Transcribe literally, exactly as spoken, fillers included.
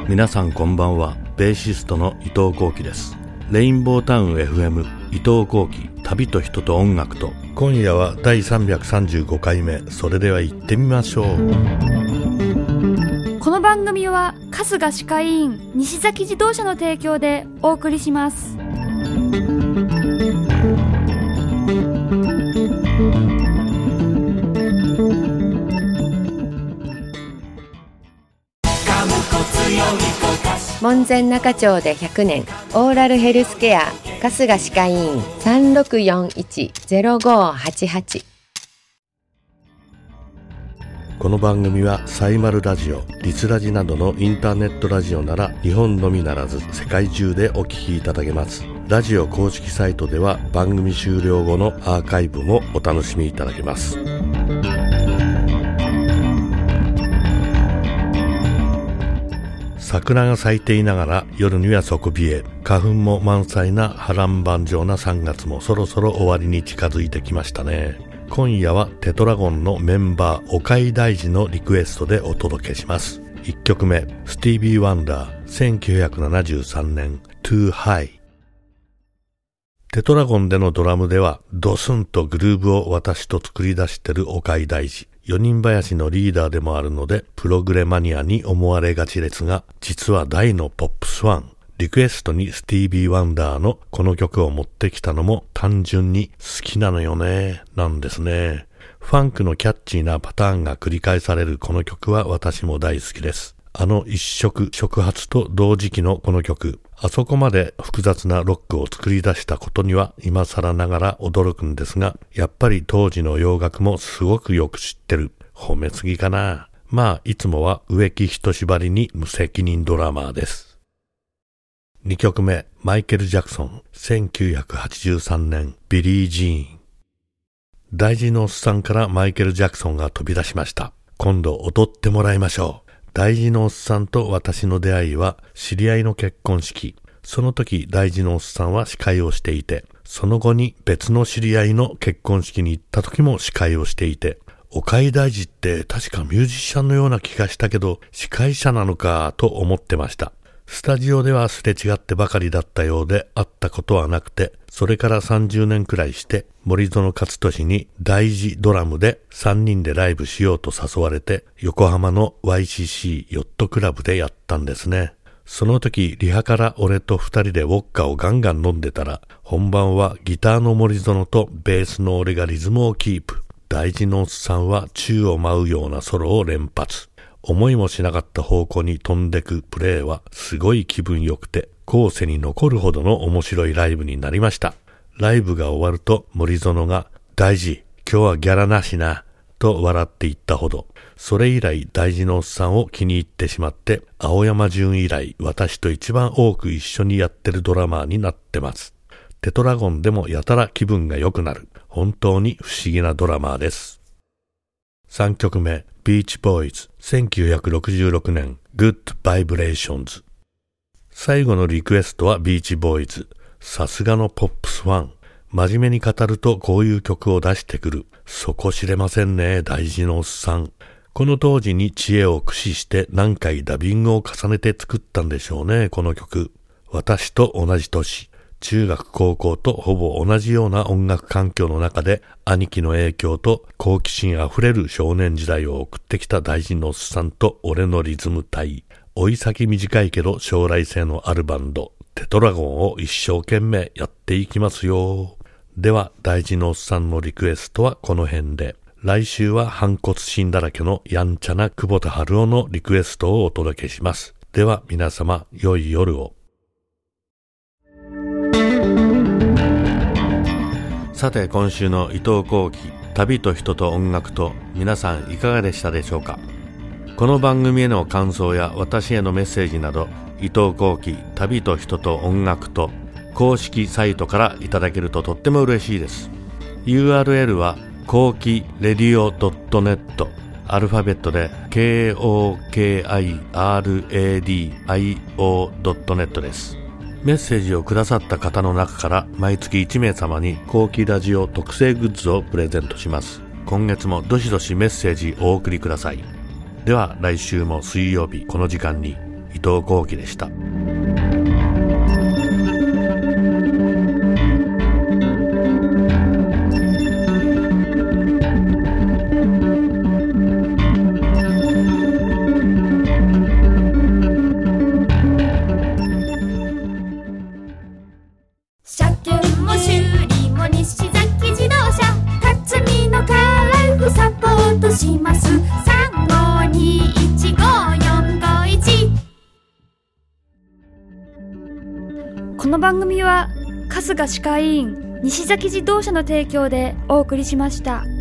皆さんこんばんは。ベーシストの伊藤幸喜です。レインボータウン エフエム 伊藤幸喜、旅と人と音楽と。今夜はだいさんびゃくさんじゅうごかいめ。それでは行ってみましょう。 この番組は春日歯科医院西崎自動車の提供でお送りします。 門前仲町でひゃくねん、オーラルヘルスケア春日歯科医院 さんろくよんいち ゼロごはちはち。 この番組はサイマルラジオ、リスラジなどのインターネットラジオなら日本のみならず世界中でお聞きいただけます。ラジオ公式サイトでは番組終了後のアーカイブもお楽しみいただけます。桜が咲いていながら夜には底冷え、花粉も満載な波乱万丈なさんがつもそろそろ終わりに近づいてきましたね。今夜はテトラゴンのメンバー岡井大二のリクエストでお届けします。いっきょくめ、スティービー・ワンダー、せんきゅうひゃくななじゅうさんねん Too High。 テトラゴンでのドラムではドスンとグルーブを私と作り出してる岡井大二、四人林のリーダーでもあるのでプログレマニアに思われがちですが、実は大のポップスファン。リクエストにスティービー・ワンダーのこの曲を持ってきたのも単純に好きなのよねなんですね。ファンクのキャッチーなパターンが繰り返されるこの曲は私も大好きです。あの一触触発と同時期のこの曲、あそこまで複雑なロックを作り出したことには今更ながら驚くんですが、やっぱり当時の洋楽もすごくよく知ってる。褒めすぎかな。まあいつもは植木等縛りに無責任ドラマーです。にきょくめ、マイケル・ジャクソン、せんきゅうひゃくはちじゅうさんねん、ビリー・ジーン。大事のおっさんからマイケル・ジャクソンが飛び出しました。今度踊ってもらいましょう。大事のおっさんと私の出会いは知り合いの結婚式。その時大事のおっさんは司会をしていて、その後に別の知り合いの結婚式に行った時も司会をしていて、岡井大二って確かミュージシャンのような気がしたけど司会者なのかと思ってました。スタジオではすれ違ってばかりだったようで会ったことはなくて、それからさんじゅうねんくらいして森園勝利に大事ドラムでさんにんでライブしようと誘われて横浜の ワイシーシー ヨットクラブでやったんですね。その時リハから俺と二人でウォッカをガンガン飲んでたら、本番はギターの森園とベースの俺がリズムをキープ。大事のおっさんは宙を舞うようなソロを連発。思いもしなかった方向に飛んでくプレーはすごい気分良くて後世に残るほどの面白いライブになりました。ライブが終わると森園が大事、今日はギャラなしなと笑って言ったほど、それ以来大事のおっさんを気に入ってしまって、青山純以来私と一番多く一緒にやってるドラマーになってます。テトラゴンでもやたら気分が良くなる、本当に不思議なドラマーです。さんきょくめ、ビーチボーイズ、せんきゅうひゃくろくじゅうろくねん、Good Vibrations。最後のリクエストはビーチボーイズ。さすがのポップスファン。真面目に語るとこういう曲を出してくる。そこ知れませんね、大事のおっさん。この当時に知恵を駆使して何回ダビングを重ねて作ったんでしょうね、この曲。私と同じ年。中学高校とほぼ同じような音楽環境の中で兄貴の影響と好奇心あふれる少年時代を送ってきた大事のおっさんと俺のリズム隊、追い先短いけど将来性のあるバンドテトラゴンを一生懸命やっていきますよ。では大事のおっさんのリクエストはこの辺で、来週は反骨心だらけのやんちゃな久保田春夫のリクエストをお届けします。では皆様良い夜を。さて今週の伊藤幸喜、旅と人と音楽と、皆さんいかがでしたでしょうか。この番組への感想や私へのメッセージなど、伊藤幸喜、旅と人と音楽と公式サイトからいただけるととっても嬉しいです。 ユーアールエル は幸喜レディオ ドットネット、 アルファベットで ケーオーケーアイアールエーディーアイオー ドットネットです。メッセージをくださった方の中から毎月いちめいさまに幸喜ラジオ特製グッズをプレゼントします。今月もどしどしメッセージお送りください。では来週も水曜日この時間に伊藤幸喜でした。 車検も修理も西崎自動車、辰巳のカーライフサポートします。さんごにいちごよんごいち。この番組は春日歯科医院西崎自動車の提供でお送りしました。